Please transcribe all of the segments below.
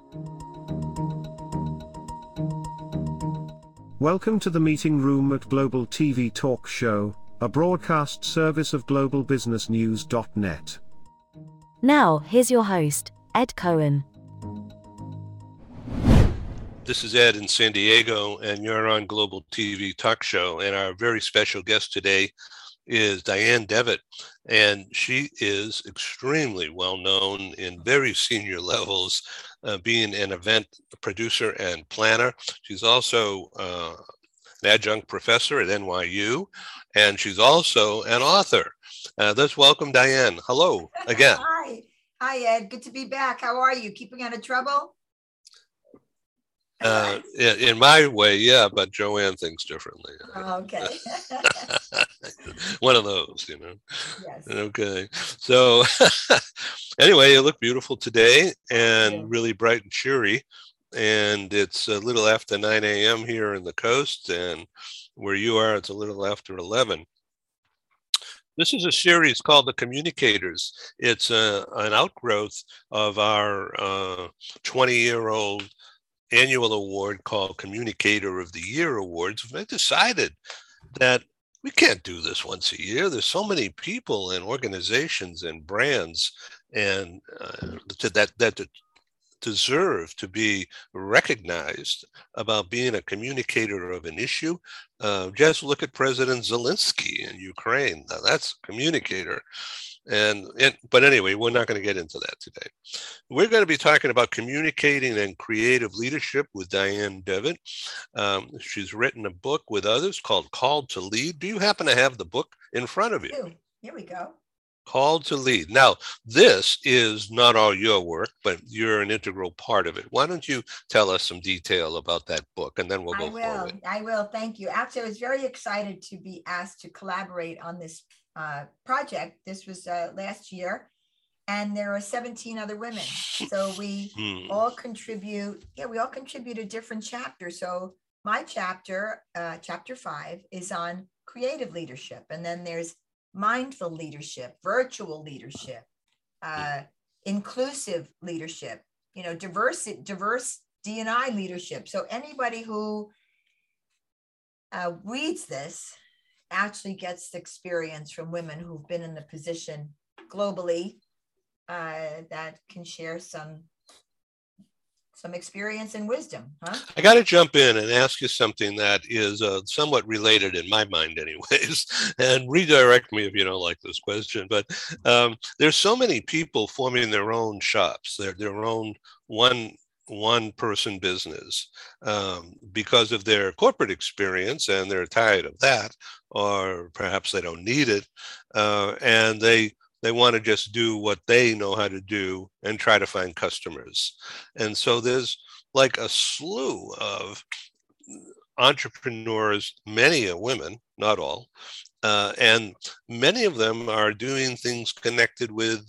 Welcome to the meeting room at Global TV Talk Show, a broadcast service of globalbusinessnews.net. Now, here's your host, Ed Cohen. This is Ed in San Diego, and you're on Global TV Talk Show. And our very special guest today is Diane Devitt, and she is extremely well known in very senior levels, being an event producer and planner. She's also an adjunct professor at NYU, and she's also an author. Let's welcome Diane. Hello again. Hi, Ed. Good to be back. How are you? Keeping out of trouble? In my way, yeah, but Joanne thinks differently. Oh, okay. One of those, you know. Yes. Okay. So anyway, you look beautiful today and really bright and cheery. And it's a little after 9 a.m. here in the coast, and where you are, it's a little after 11. This is a series called The Communicators. It's an outgrowth of our 20-year-old annual award called Communicator of the Year Awards. I decided that we can't do this once a year. There's so many people and organizations and brands and that deserve to be recognized about being a communicator of an issue. Just look at President Zelensky in Ukraine. Now that's a communicator. But anyway, we're not going to get into that today. We're going to be talking about communicating and creative leadership with Diane Devitt. She's written a book with others called Called to Lead. Do you happen to have the book in front of you? Here we go. Called to Lead. Now, this is not all your work, but you're an integral part of it. Why don't you tell us some detail about that book, and then we'll go forward. I will. Thank you. Actually, I was very excited to be asked to collaborate on this project. This was last year, and there are 17 other women. So we all contribute. Yeah, we all contribute a different chapter. So my chapter, chapter 5, is on creative leadership, and then there's mindful leadership, virtual leadership, inclusive leadership, diverse D&I leadership. So anybody who reads this actually gets the experience from women who've been in the position globally that can share some experience and wisdom. I got to jump in and ask you something that is somewhat related in my mind anyways, and redirect me if you don't like this question. But there's so many people forming their own shops, their own one person business because of their corporate experience, and they're tired of that, or perhaps they don't need it, and they want to just do what they know how to do and try to find customers. And so there's like a slew of entrepreneurs, many are women, not all, and many of them are doing things connected with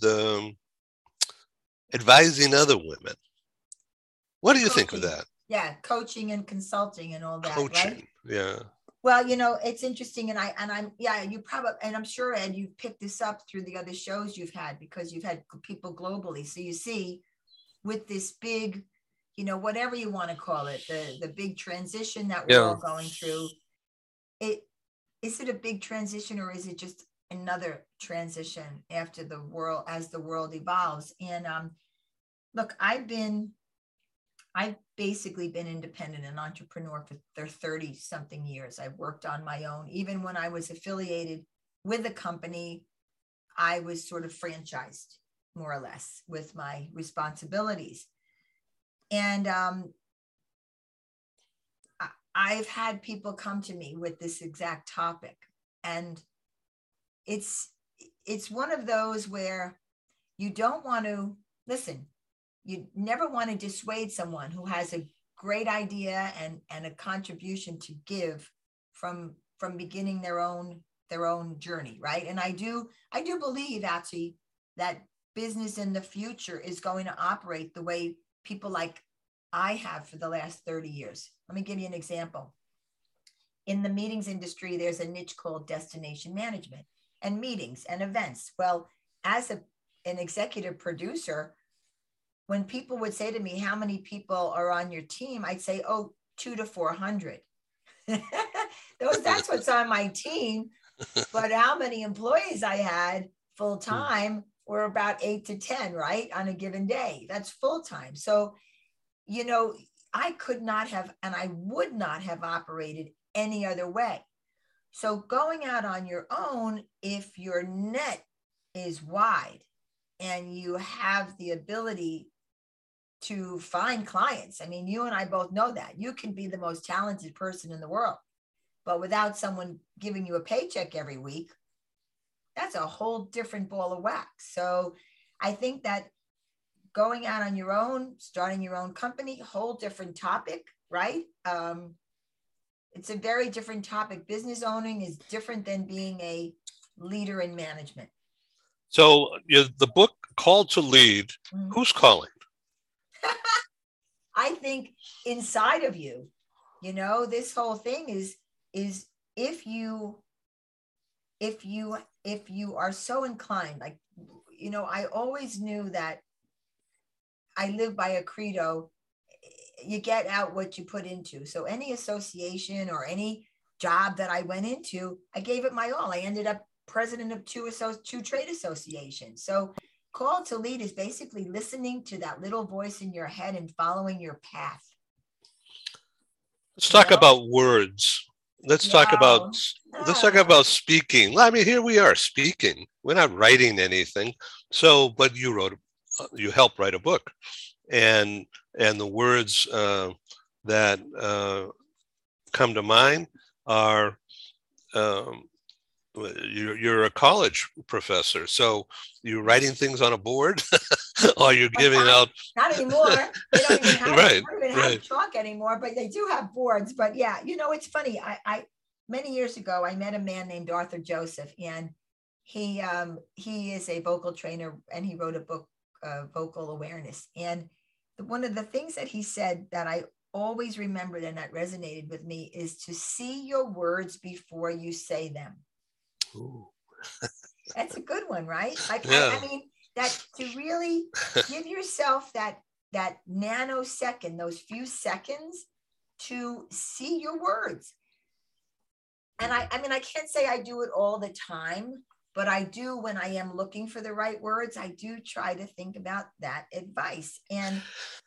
advising other women. What do you think of that? Yeah, coaching and consulting and all that. Coaching, right? Yeah. Well, it's interesting, and I'm sure, Ed, you've picked this up through the other shows you've had, because you've had people globally. So you see, with this big, whatever you want to call it, the big transition that we're all going through. Is it a big transition, or is it just another transition after as the world evolves? And look, I've basically been independent and entrepreneur for 30 something years. I've worked on my own. Even when I was affiliated with a company, I was sort of franchised, more or less, with my responsibilities. And I've had people come to me with this exact topic. And it's one of those where you don't want to listen. You never want to dissuade someone who has a great idea and a contribution to give from beginning their own journey, right? And I do believe actually that business in the future is going to operate the way people like I have for the last 30 years. Let me give you an example. In the meetings industry, there's a niche called destination management and meetings and events. Well, as an executive producer, when people would say to me, how many people are on your team? I'd say, oh, 200 to 400. That's what's on my team. But how many employees I had full time were about 8 to 10, right? On a given day. That's full time. So, I could not have, and I would not have operated any other way. So going out on your own, if your net is wide and you have the ability to find clients, I mean, you and I both know that you can be the most talented person in the world, but without someone giving you a paycheck every week, that's a whole different ball of wax. So I think that going out on your own, starting your own company, whole different topic, right? It's a very different topic. Business owning is different than being a leader in management. So the book Called to Lead, who's calling? I think inside of you, this whole thing is if you are so inclined, like, I always knew that I live by a credo. You get out what you put into. So any association or any job that I went into, I gave it my all. I ended up president of two trade associations. So Call to Lead is basically listening to that little voice in your head and following your path. Let's talk about words. Let's talk about speaking. I mean, here we are speaking. We're not writing anything. So, but you helped write a book, and the words that come to mind are you're a college professor, so you're writing things on a board, or you're giving out. Not anymore. They don't even have chalk anymore, but they do have boards. But yeah, it's funny. I many years ago I met a man named Arthur Joseph, and he is a vocal trainer, and he wrote a book, Vocal Awareness. And one of the things that he said that I always remembered and that resonated with me is to see your words before you say them. Ooh. That's a good one, right? Like, yeah. I mean, that to really give yourself that nanosecond, those few seconds to see your words. And I mean, I can't say I do it all the time, but I do when I am looking for the right words. I do try to think about that advice, and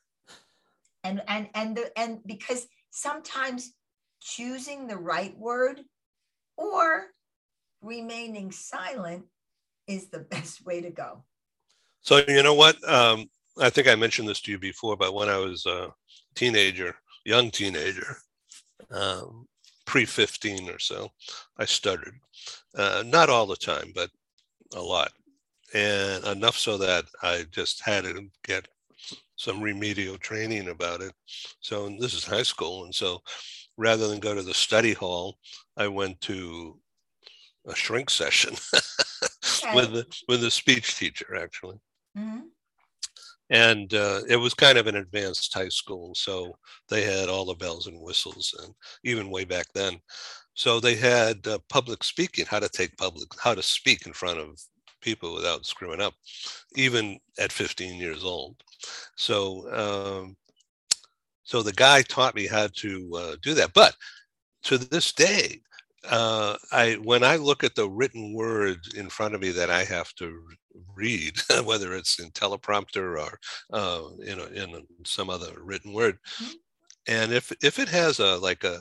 because sometimes choosing the right word or remaining silent is the best way to go. So you know what? I think I mentioned this to you before, but when I was a young teenager, pre-15 or so, I stuttered. Not all the time, but a lot. And enough so that I just had to get some remedial training about it. So this is high school. And so rather than go to the study hall, I went to a shrink session with the speech teacher, actually. Mm-hmm. And it was kind of an advanced high school. So they had all the bells and whistles, and even way back then. So they had public speaking, how to speak in front of people without screwing up, even at 15 years old. So so the guy taught me how to do that. But to this day, when I look at the written word in front of me that I have to read, whether it's in teleprompter or in some other written word, and if it has a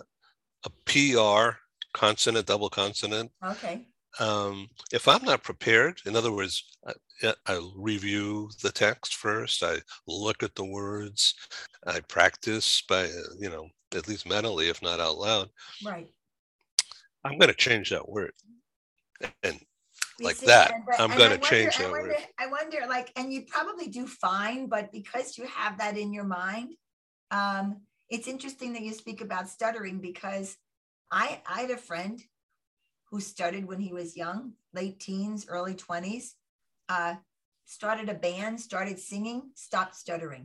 PR consonant, double consonant, okay. If I'm not prepared, in other words, I review the text first. I look at the words. I practice by at least mentally, if not out loud. Right. I'm going to change that word, and I'm going to change that word. I wonder, and you probably do fine, but because you have that in your mind, it's interesting that you speak about stuttering, because I had a friend who stuttered when he was young, late teens, early 20s, started a band, started singing, stopped stuttering.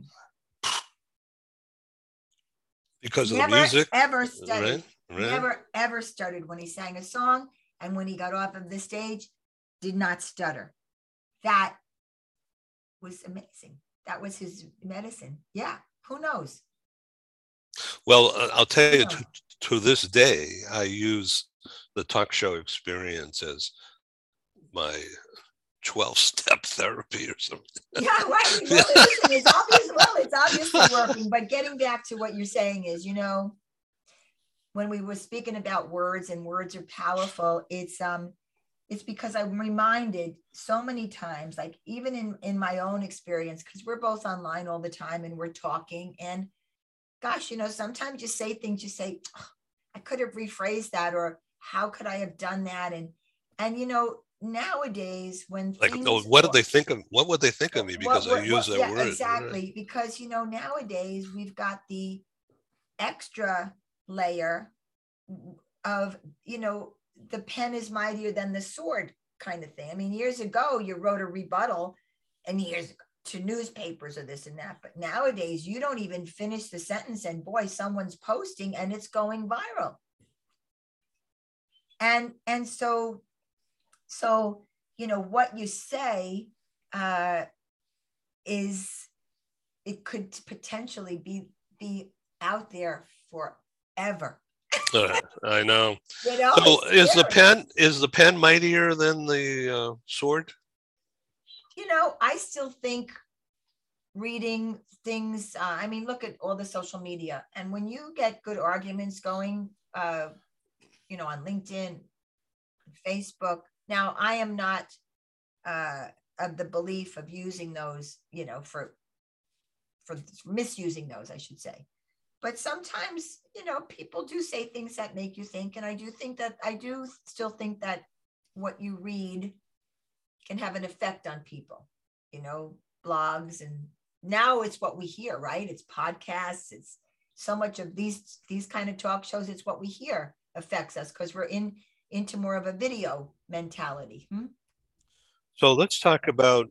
Because of the music? Never ever stuttered. Right. Never ever stuttered when he sang a song, and when he got off of the stage, did not stutter. That was amazing. that was his medicine. Yeah, who knows? Well, I'll tell you, Yeah. to this day, I use the talk show experience as my 12-step therapy or something. Yeah, right. Well, listen, it's obviously working. But getting back to what you're saying is, when we were speaking about words and words are powerful, it's because I'm reminded so many times, like even in my own experience, because we're both online all the time and we're talking, and gosh, sometimes you say things, you say, oh, I could have rephrased that, or how could I have done that? And nowadays when Like, things, oh, what would they think of me because I use that yeah, word? exactly. Right. Because nowadays we've got the extra layer of the pen is mightier than the sword kind of thing. I mean, years ago you wrote a rebuttal, and years to newspapers or this and that, but nowadays you don't even finish the sentence and boy, someone's posting and it's going viral. And so what you say it could potentially be out there forever. I know. So is the pen mightier than the sword? I still think reading things, I mean, look at all the social media, and when you get good arguments going, on LinkedIn, Facebook. Now, I am not of the belief of using those, for misusing those, I should say. But sometimes, people do say things that make you think. And I do still think that what you read can have an effect on people, blogs. And now it's what we hear, right? It's podcasts. It's so much of these kind of talk shows. It's what we hear affects us because we're into more of a video mentality. So let's talk about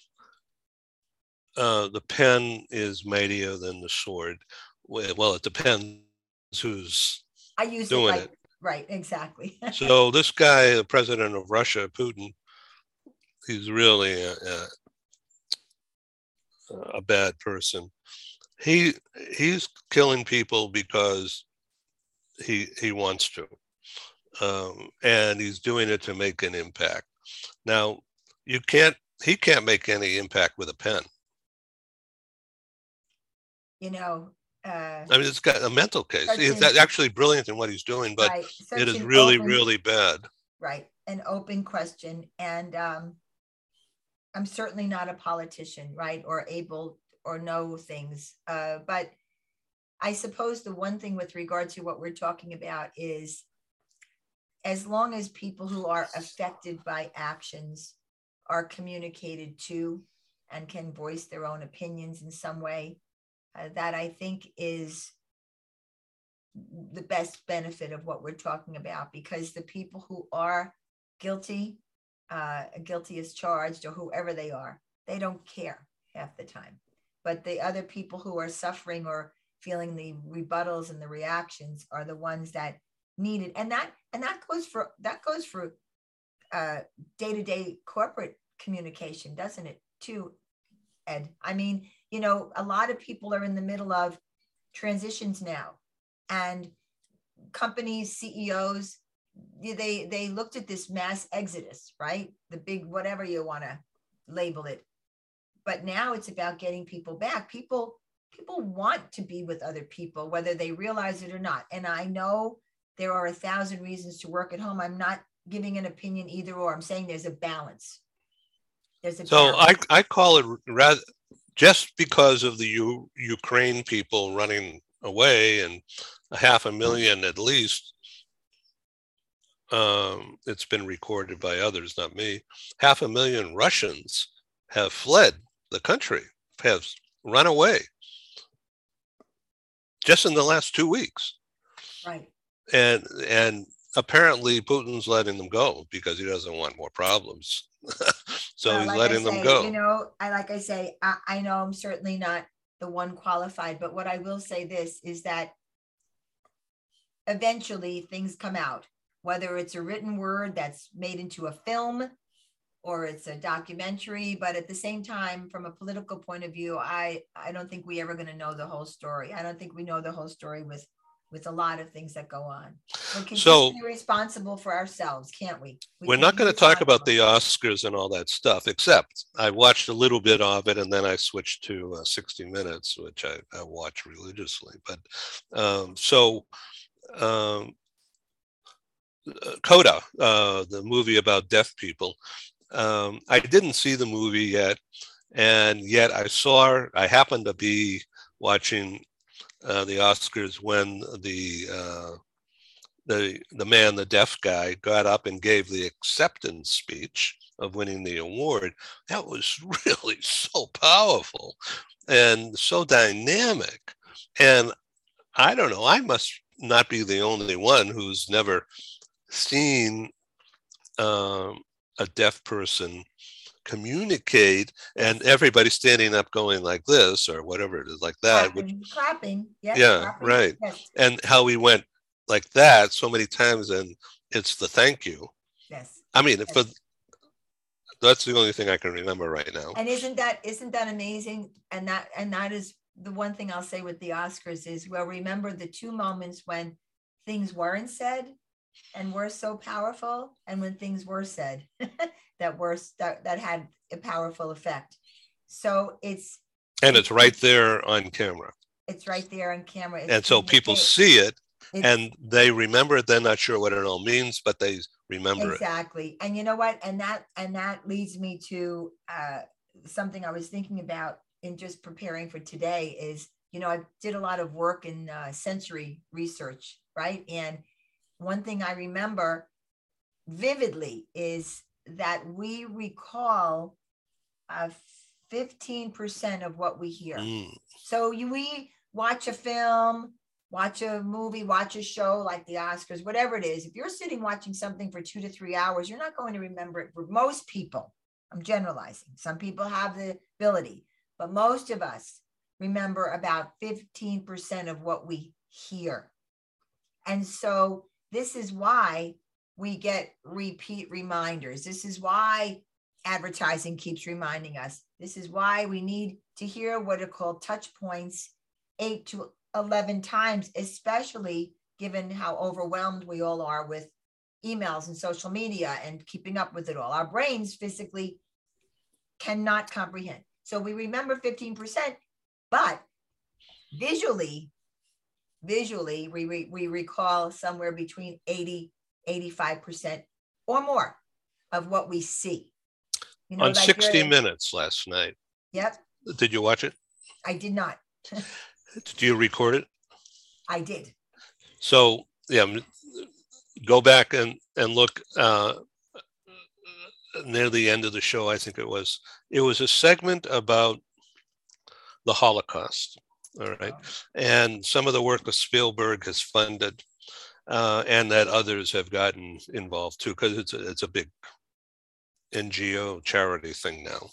the pen is mightier than the sword. Well, it depends who's doing it. Right, exactly. So this guy, the president of Russia, Putin, he's really a bad person. He's killing people because he wants to, and he's doing it to make an impact. Now, he can't make any impact with a pen. I mean, it's got a mental case. He's actually brilliant in what he's doing, but right, it is really, really bad. Right. An open question. And I'm certainly not a politician, right, or able or know things. But I suppose the one thing with regard to what we're talking about is as long as people who are affected by actions are communicated to and can voice their own opinions in some way, that I think is the best benefit of what we're talking about, because the people who are guilty as charged, or whoever they are, they don't care half the time. But the other people who are suffering or feeling the rebuttals and the reactions are the ones that need it. And that goes for day-to-day corporate communication, doesn't it, too, Ed? I mean, a lot of people are in the middle of transitions now, and companies, CEOs, they looked at this mass exodus, right? The big, whatever you want to label it. But now it's about getting people back. People want to be with other people, whether they realize it or not. And I know there are 1,000 reasons to work at home. I'm not giving an opinion either or. I'm saying there's a balance. I call it rather, just because of the Ukraine people running away, and 500,000 at least, it's been recorded by others, not me, 500,000 Russians have fled the country, have run away just in the last 2 weeks. Right. And apparently Putin's letting them go because he doesn't want more problems. So he's letting them go. I know I'm certainly not the one qualified, but what I will say this is that eventually things come out, whether it's a written word that's made into a film or it's a documentary, but at the same time, from a political point of view, I don't think we're ever going to know the whole story. I don't think we know the whole story with a lot of things that go on. We can just be responsible for ourselves, can't we? We're not going to talk about the Oscars and all that stuff, except I watched a little bit of it, and then I switched to 60 Minutes, which I watch religiously. But Coda, the movie about deaf people. I didn't see the movie yet, and yet I happened to be watching the Oscars when the man, the deaf guy, got up and gave the acceptance speech of winning the award. That was really so powerful and so dynamic. And I don't know, I must not be the only one who's never seen a deaf person communicate and everybody standing up going like this or whatever it is, like that. Clapping. Yes, yeah, clapping. Right. Yes. And how we went like that so many times, and it's the thank you. Yes. I mean, yes. That's the only thing I can remember right now. And isn't that amazing? And that is the one thing I'll say with the Oscars is, well, remember the two moments when things weren't said and were so powerful, and when things were said that had a powerful effect. So it's right there on camera. It's right there on camera. And so people see it and they remember it. They're not sure what it all means, but they remember exactly. And you know what? And that leads me to something I was thinking about in just preparing for today is, I did a lot of work in sensory research, right? And one thing I remember vividly is that we recall 15% of what we hear. So we watch a film, watch a movie, watch a show like the Oscars, whatever it is. If you're sitting watching something for 2 to 3 hours, you're not going to remember it. For most people, I'm generalizing. Some people have the ability, but most of us remember about 15% of what we hear. And so this is why we get repeat reminders. This is why advertising keeps reminding us. This is why we need to hear what are called touch points 8 to 11 times, especially given how overwhelmed we all are with emails and social media and keeping up with it all. Our brains physically cannot comprehend. So we remember 15%, but visually, we recall somewhere between 80-85% or more of what we see. On like 60 Minutes last night. Yep. Did you watch it? I did not. Do you record it? I did. So yeah, go back and look near the end of the show. I think it was a segment about the Holocaust. All right. And some of the work that Spielberg has funded and that others have gotten involved too, because it's a big NGO charity thing now.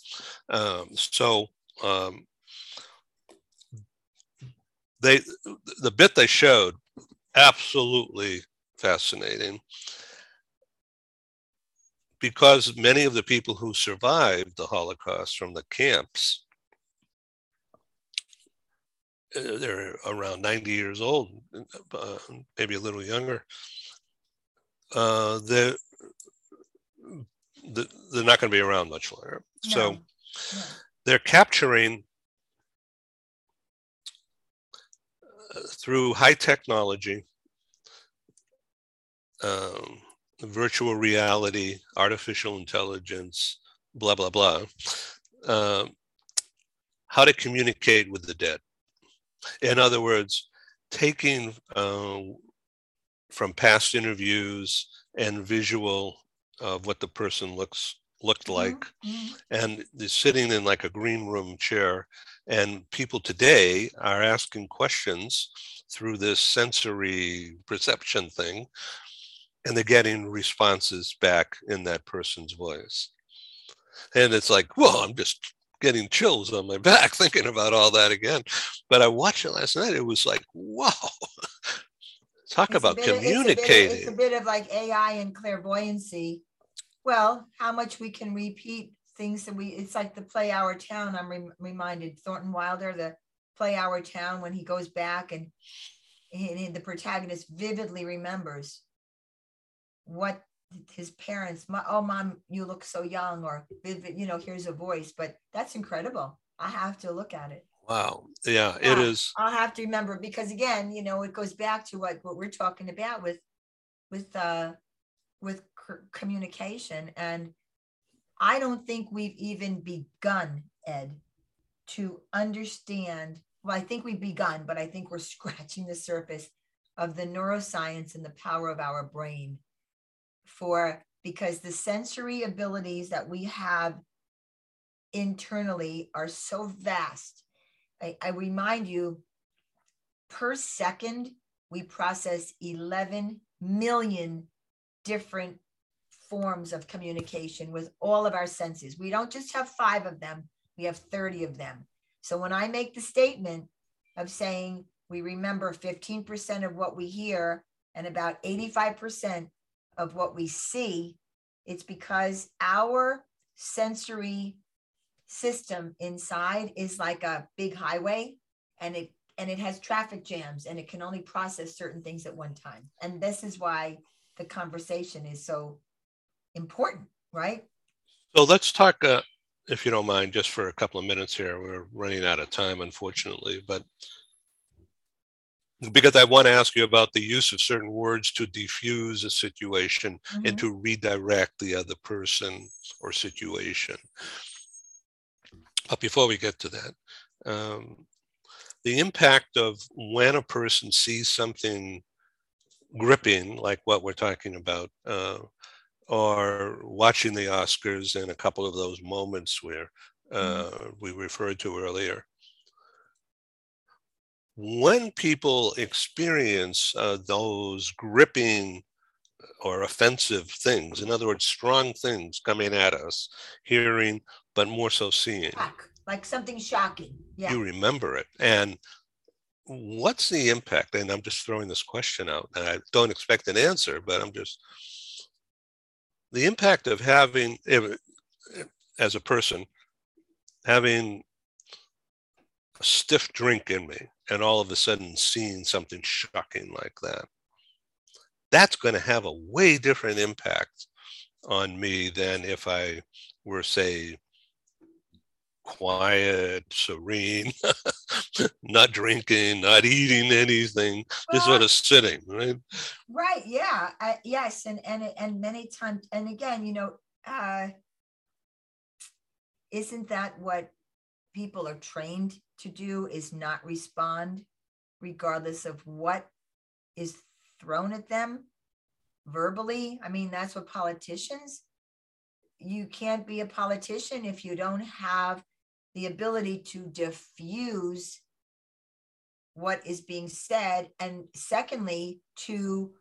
The bit they showed, absolutely fascinating, because many of the people who survived the Holocaust from the camps, they're around 90 years old, maybe a little younger. They're not going to be around much longer. No. So they're capturing through high technology, virtual reality, artificial intelligence, blah, blah, blah, how to communicate with the dead. In other words, taking from past interviews and visual of what the person looked like, and they're sitting in like a green room chair, and people today are asking questions through this sensory perception thing, and they're getting responses back in that person's voice. And it's like, whoa, I'm just getting chills on my back thinking about all that again. But I watched it last night. It was like, wow. Talk about communicating. It's a bit of like AI and clairvoyancy Well, how much we can repeat things that it's like the Play Our Town. I'm reminded Thornton Wilder, the Play Our Town, when he goes back and the protagonist vividly remembers what his parents, oh, mom, you look so young, or, here's a voice. But that's incredible. I have to look at it. Wow. Yeah, it is. I'll have to remember, because again, it goes back to what we're talking about with communication. And I don't think we've even begun, Ed, to understand. Well, I think we've begun, but I think we're scratching the surface of the neuroscience and the power of our brain, because the sensory abilities that we have internally are so vast. I remind you, per second, we process 11 million different forms of communication with all of our senses. We don't just have 5 of them, we have 30 of them. So when I make the statement of saying we remember 15% of what we hear and about 85% of what we see, it's because our sensory system inside is like a big highway, and it has traffic jams, and it can only process certain things at one time. And this is why the conversation is so important, right? So let's talk, if you don't mind, just for a couple of minutes here. We're running out of time, unfortunately, but because I want to ask you about the use of certain words to diffuse a situation and to redirect the other person or situation. But before we get to that, the impact of when a person sees something gripping, like what we're talking about, or watching the Oscars and a couple of those moments where we referred to earlier. When people experience those gripping or offensive things, in other words, strong things coming at us, hearing, but more so seeing. Like something shocking. Yeah. You remember it. And what's the impact? And I'm just throwing this question out, and I don't expect an answer, but the impact of having, as a person, having a stiff drink in me and all of a sudden seeing something shocking like that, that's going to have a way different impact on me than if I were, say, quiet, serene, not drinking, not eating anything, just sort of sitting, right? Right. Yeah. Yes. And many times, and again, isn't that what people are trained to do, is not respond regardless of what is thrown at them verbally? I mean, that's what politicians, you can't be a politician if you don't have the ability to diffuse what is being said, and secondly, to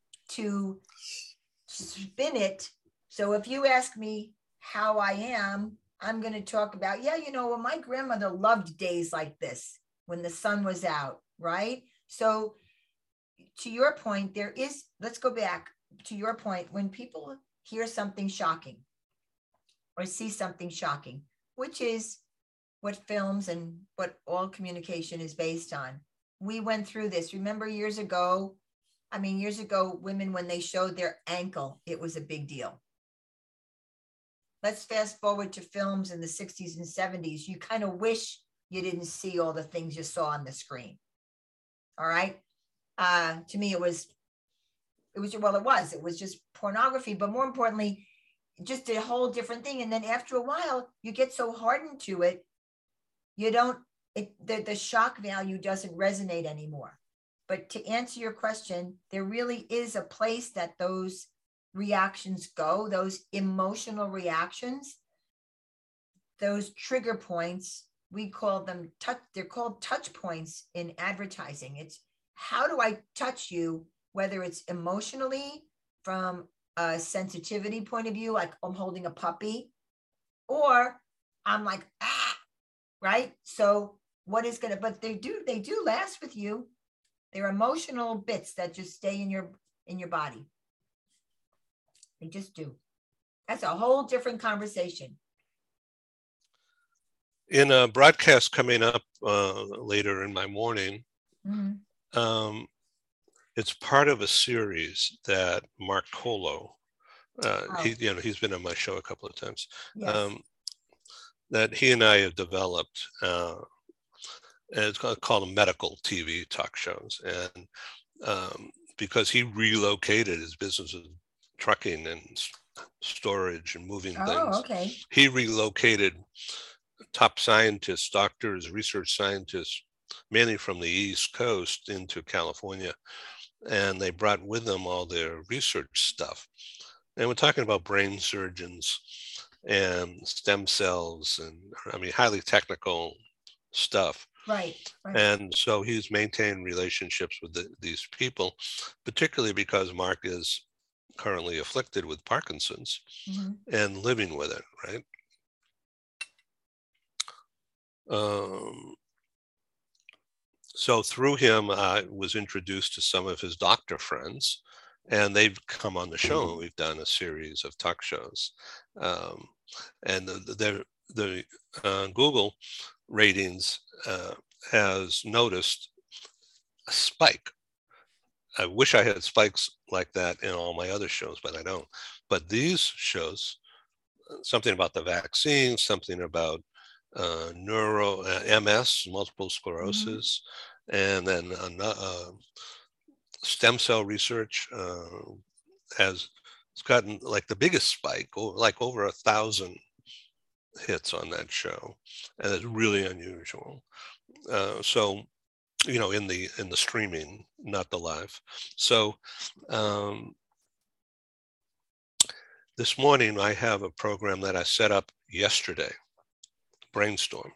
spin it. So if you ask me how I am, I'm going to talk about, well, my grandmother loved days like this when the sun was out, right? So to your point, let's go back to your point, when people hear something shocking or see something shocking, which is what films and what all communication is based on. We went through this. Remember years ago, women, when they showed their ankle, it was a big deal. Let's fast forward to films in the 60s and 70s. You kind of wish you didn't see all the things you saw on the screen. All right. To me, it was just pornography, but more importantly, just a whole different thing. And then after a while, you get so hardened to it, the shock value doesn't resonate anymore. But to answer your question, there really is a place that those reactions go, those emotional reactions, those trigger points, we call them they're called touch points in advertising. It's how do I touch you, whether it's emotionally from a sensitivity point of view, like I'm holding a puppy, or I'm like, right? So what is but they do last with you. They're emotional bits that just stay in your body. They just do. That's a whole different conversation. In a broadcast coming up later in my morning, it's part of a series that Mark Colo, he's been on my show a couple of times, yes. that he and I have developed. And it's called medical TV talk shows. And because he relocated his business of trucking and storage and moving things, okay. He relocated top scientists, doctors, research scientists, mainly from the East Coast, into California. And they brought with them all their research stuff. And we're talking about brain surgeons and stem cells and, highly technical stuff. Right. And so he's maintained relationships with these people, particularly because Mark is currently afflicted with Parkinson's and living with it, right? So through him, I was introduced to some of his doctor friends, and they've come on the show. We've done a series of talk shows, and the Google ratings has noticed a spike. I wish I had spikes like that in all my other shows, but I don't. But these shows, something about the vaccine, something about MS, multiple sclerosis, and then stem cell research has gotten like the biggest spike, like over 1,000 hits on that show, and it's really unusual. So, in the streaming, not the live. So this morning I have a program that I set up yesterday. Brainstorm.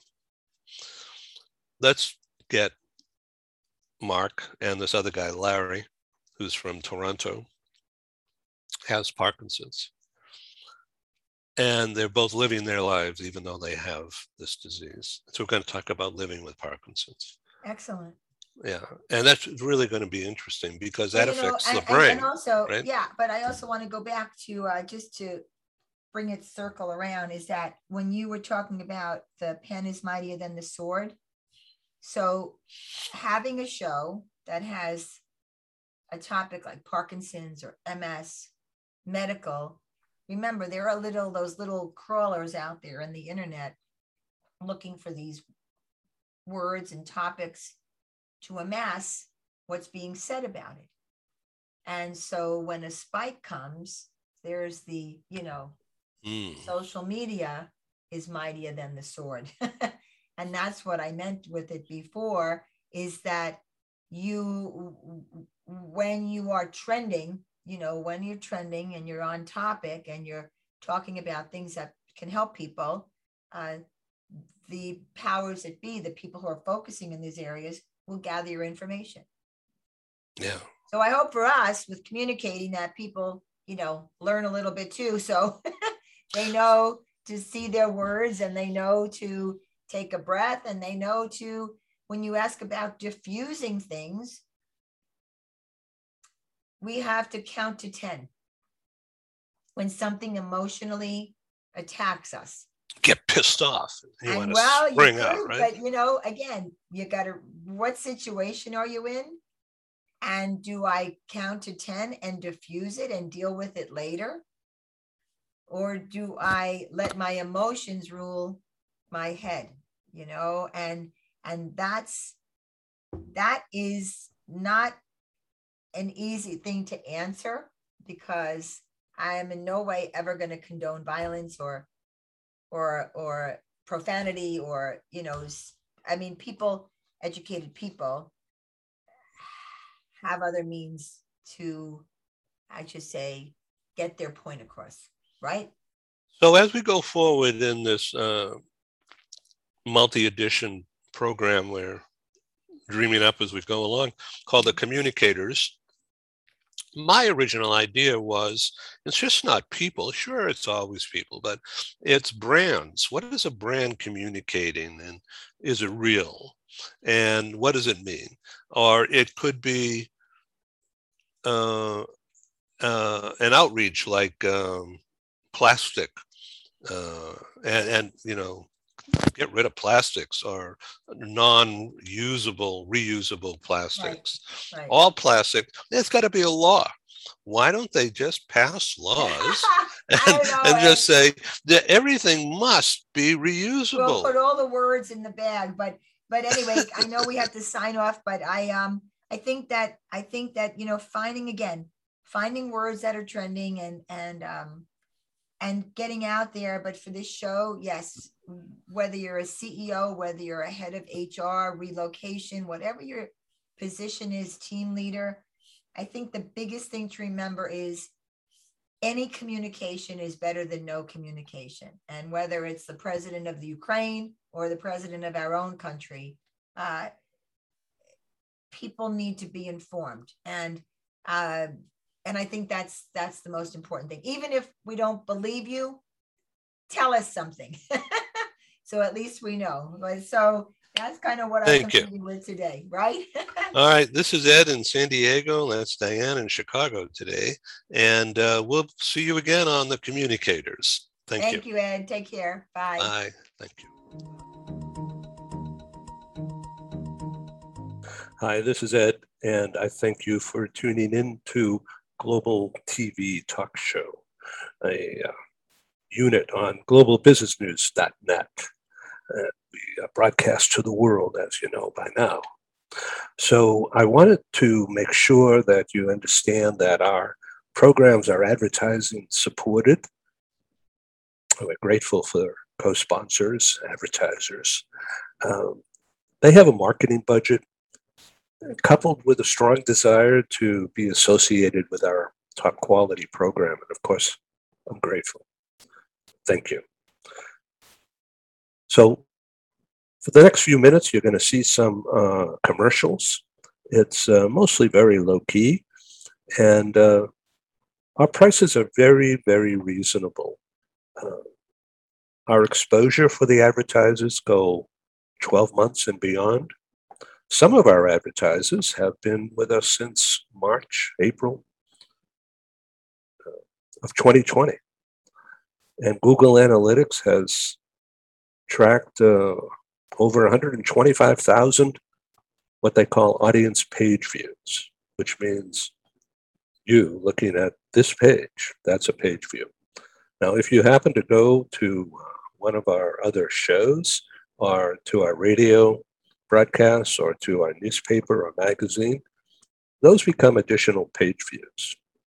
Let's get Mark and this other guy, Larry, who's from Toronto, has Parkinson's. And they're both living their lives, even though they have this disease. So we're going to talk about living with Parkinson's. Excellent. Yeah. And that's really going to be interesting because that affects the brain. And also, right? Yeah, but I also want to go back to just to bring it circle around, is that when you were talking about the pen is mightier than the sword. So having a show that has a topic like Parkinson's or MS, medical, remember there are those little crawlers out there in the internet looking for these words and topics to amass what's being said about it. And so when a spike comes, there's the, social media is mightier than the sword. And that's what I meant with it before, is that when you are trending, when you're trending and you're on topic and you're talking about things that can help people, the powers that be, the people who are focusing in these areas, will gather your information. Yeah. So I hope for us with communicating that people, learn a little bit too. So they know to see their words, and they know to take a breath, and they know to, when you ask about diffusing things, we have to count to 10 when something emotionally attacks us. Get pissed off. You want to spring out, right? But again, you got to, what situation are you in? And do I count to 10 and diffuse it and deal with it later? Or do I let my emotions rule my head? And that is not an easy thing to answer, because I am in no way ever going to condone violence or profanity, or educated people have other means to, I should say, get their point across, right? So as we go forward in this multi-edition program we're dreaming up as we go along, called The Communicators, my original idea was, it's just not people. Sure, it's always people, but it's brands. What is a brand communicating, and is it real? And what does it mean? Or it could be an outreach like plastic, and get rid of plastics or non-usable, reusable plastics. Right. All plastic, there's got to be a law. Why don't they just pass laws and just say that everything must be reusable? We'll put all the words in the bag, but anyway, I know we have to sign off, but I think that finding words that are trending and getting out there. But for this show, yes, whether you're a CEO, whether you're a head of HR, relocation, whatever your position is, team leader, I think the biggest thing to remember is any communication is better than no communication. And whether it's the president of the Ukraine or the president of our own country, people need to be informed. And I think that's the most important thing. Even if we don't believe you, tell us something. So at least we know. So that's kind of what I'm concluding with today, right? All right. This is Ed in San Diego. That's Diane in Chicago today. And we'll see you again on The Communicators. Thank you. Thank you, Ed. Take care. Bye. Bye. Thank you. Hi, this is Ed, and I thank you for tuning in to Global TV Talk Show, a unit on globalbusinessnews.net. We broadcast to the world, as you know by now. So I wanted to make sure that you understand that our programs are advertising supported. We're grateful for co-sponsors, advertisers. They have a marketing budget coupled with a strong desire to be associated with our top quality program. And of course, I'm grateful. Thank you. So for the next few minutes, you're going to see some commercials. It's mostly very low key, and our prices are very, very reasonable. Our exposure for the advertisers go 12 months and beyond. Some of our advertisers have been with us since March, April of 2020. And Google Analytics has tracked over 125,000 what they call audience page views, which means you looking at this page, that's a page view. Now, if you happen to go to one of our other shows or to our radio broadcasts or to our newspaper or magazine, those become additional page views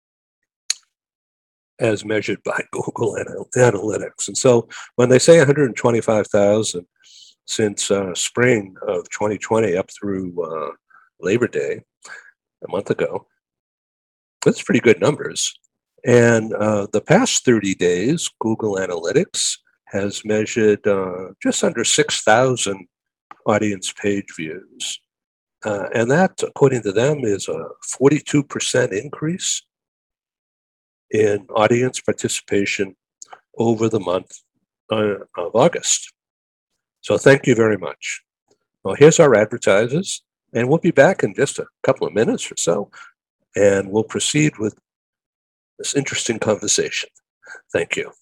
as measured by Google Analytics. And so when they say 125,000 since spring of 2020 up through Labor Day, a month ago, that's pretty good numbers. And the past 30 days, Google Analytics has measured just under 6,000 audience page views. And that, according to them, is a 42% increase in audience participation over the month of August. So thank you very much. Well, here's our advertisers, and we'll be back in just a couple of minutes or so, and we'll proceed with this interesting conversation. Thank you.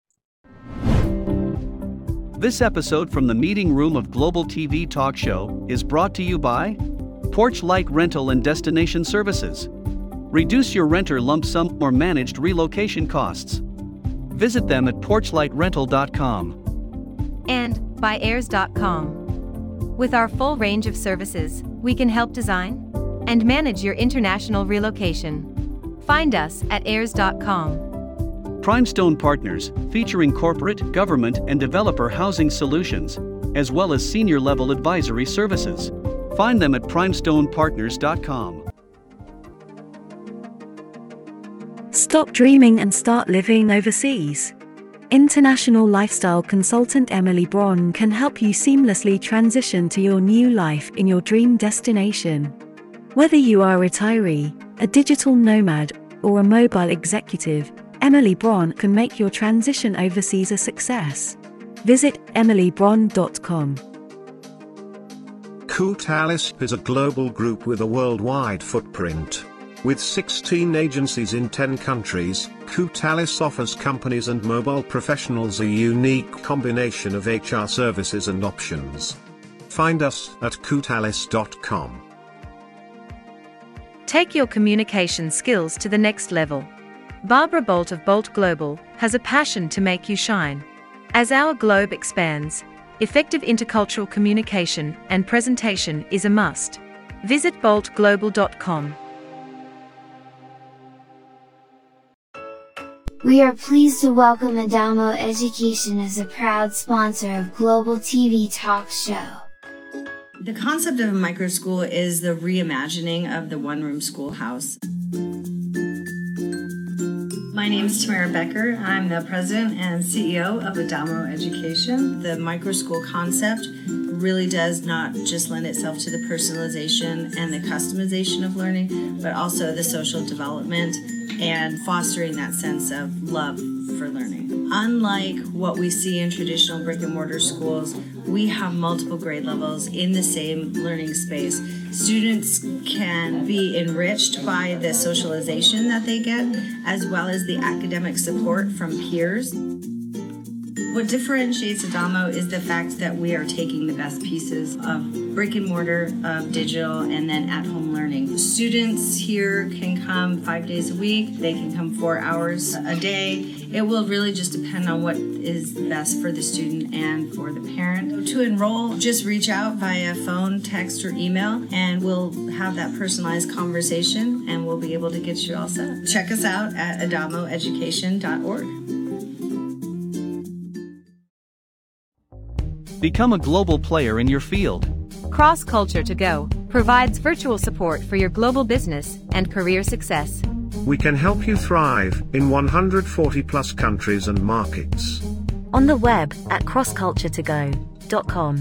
This episode from the meeting room of Global TV Talk Show is brought to you by Porchlight Rental and Destination Services. Reduce your renter lump sum or managed relocation costs. Visit them at porchlightrental.com. And by Airs.com. With our full range of services, we can help design and manage your international relocation. Find us at Airs.com. Primestone Partners, featuring corporate, government, and developer housing solutions, as well as senior-level advisory services. Find them at primestonepartners.com. Stop dreaming and start living overseas. International lifestyle consultant Emily Braun can help you seamlessly transition to your new life in your dream destination. Whether you are a retiree, a digital nomad, or a mobile executive, Emily Braun can make your transition overseas a success. Visit emilybraun.com. Coutalisp is a global group with a worldwide footprint. With 16 agencies in 10 countries, Coutalis offers companies and mobile professionals a unique combination of HR services and options. Find us at coutalis.com. Take your communication skills to the next level. Barbara Bolt of Bolt Global has a passion to make you shine. As our globe expands, effective intercultural communication and presentation is a must. Visit boltglobal.com. We are pleased to welcome Adamo Education as a proud sponsor of Global TV Talk Show. The concept of a micro school is the reimagining of the one-room schoolhouse. My name is Tamara Becker. I'm the president and CEO of Adamo Education. The micro school concept really does not just lend itself to the personalization and the customization of learning, but also the social development and fostering that sense of love for learning. Unlike what we see in traditional brick and mortar schools, we have multiple grade levels in the same learning space. Students can be enriched by the socialization that they get, as well as the academic support from peers. What differentiates Adamo is the fact that we are taking the best pieces of brick and mortar, of digital, and then at-home learning. Students here can come 5 days a week. They can come 4 hours a day. It will really just depend on what is best for the student and for the parent. To enroll, just reach out via phone, text, or email, and we'll have that personalized conversation, and we'll be able to get you all set. Check us out at adamoeducation.org. Become a global player in your field. Cross Culture to Go provides virtual support for your global business and career success. We can help you thrive in 140 plus countries and markets. On the web at crossculturetogo.com.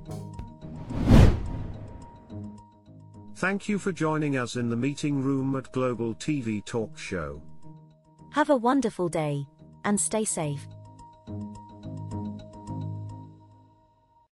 Thank you for joining us in the meeting room at Global TV Talk Show. Have a wonderful day, and stay safe.